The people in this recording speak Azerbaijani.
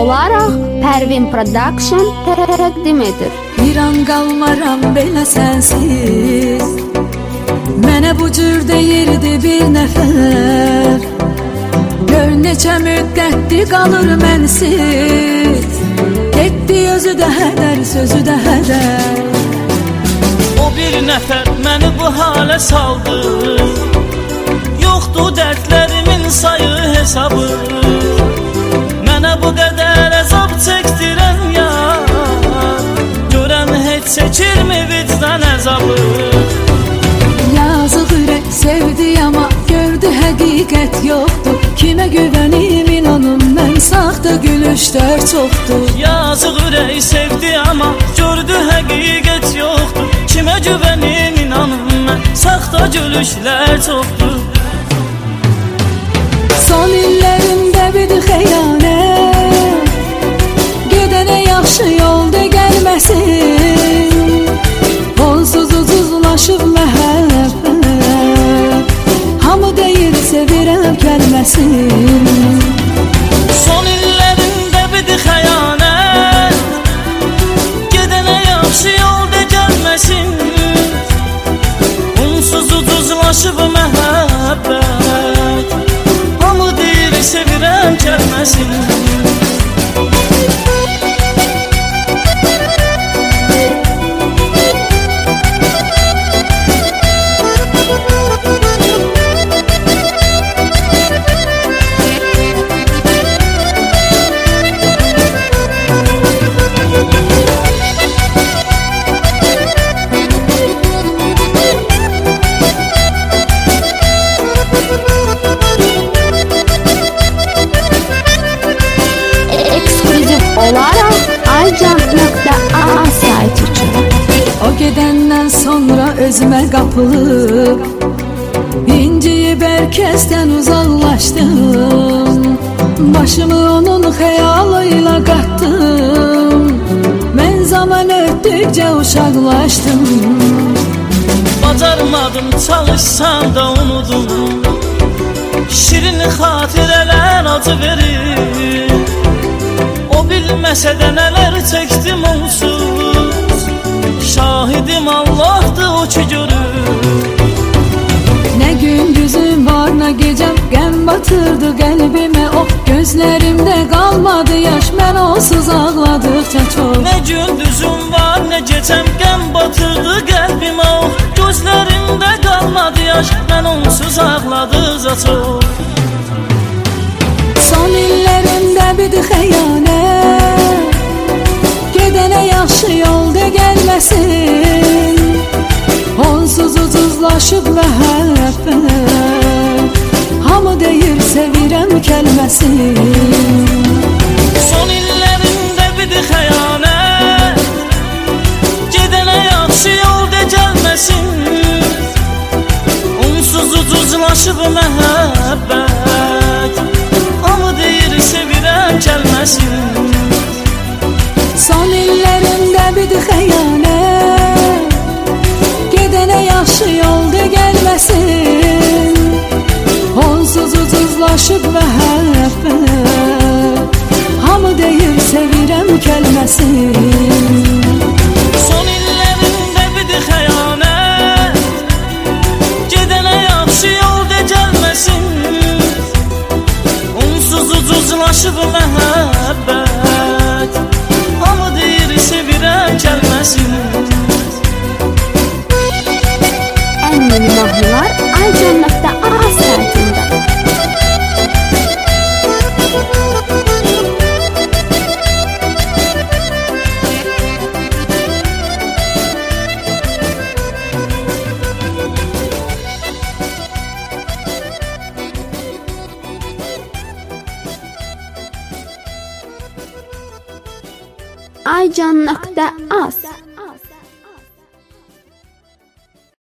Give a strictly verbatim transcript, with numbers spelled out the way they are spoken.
olaraq Pərvin Production təqdim edir. Bir an qalmaram belə sənsiz, mənə bu cür deyirdi bir nəfər. Gör neçə müddətdir qalır mənsiz, getdi özü də hədər, sözü də hədər. O bir nəfər məni bu halə saldı, yoxdur dərdlərimin sayı hesabı. Mənə bu qədər əzab çəkdirən yar, görən heç çəkirmi vicdan əzabı. Yazıq ürək sevdi amma gördü həqiqət yoxdur. Kimə güvənim inanım mən, saxta gülüşlər çoxdur. Yazıq ürək sevdi amma gördü həqiqət yoxdur. Kimə güvənim inanım mən, saxta gülüşlər çoxdur. Son illərimdə bir xəyanət, gedənə yaxşı yolda gəlməsin. Onsuz ucuzlaşıb məhəbbət, hamı deyir sevirəm gəlməsin. Son illərimdə bir xəyanət, gedənə yaxşı yolda gəlməsin. Onsuz ucuzlaşıb məhəbbət, hamı deyir sevirəm gəlməsin. olaraq aycan.a sayt üçün. O gedəndən sonra özümə qapılıb, inciyib hər kəsdən uzaqlaşdım. Başımı onun xəyalıyla qatdım, mən zaman ötdükcə uşaqlaşdım. Bacarmadım, çalışsam da unudum, şirin xatirələr acı verir. O bilməsə də nələr çəkdim onsuz, şahidim Allah'dır o ki görür. Nə gündüzüm var, nə gecəm, qəm batırdı qəlbimə. O gözlərimdə qalmadı yaş, mən onsuz ağladıqca çox. Nə gündüzüm var, nə gecəm, qəm batırdı qəlbimə. O gözlərimdə qalmadı yaş, mən onsuz ağladıqca çox. Son illərimdə bir xəyanət, gedənə yaxşı yolda gəlməsin. Onsuz ucuzlaşıb məhəbbət, hamı deyir sevirəm kəlməsin. Son illərimdə bir xəyanət, gedənə yaxşı yolda gəlməsin. Onsuz ucuzlaşıb məhəbbət, hamı deyir sevirəm kəlməsin. Son illərimdə bir xəyanət, gedənə yaxşı yolda gəlməsin. Onsuz ucuzlaşıb məhəbbət, hamı deyir sevirəm kəlməsin. Son illərimdə bir xəyanət, gedənə yaxşı yolda gəlməsin. Onsuz ucuzlaşıb məhəbbət, hamı deyir sevirəm kəlməsin. Ən yeni mahnılar aycan.a saytında. aycan.az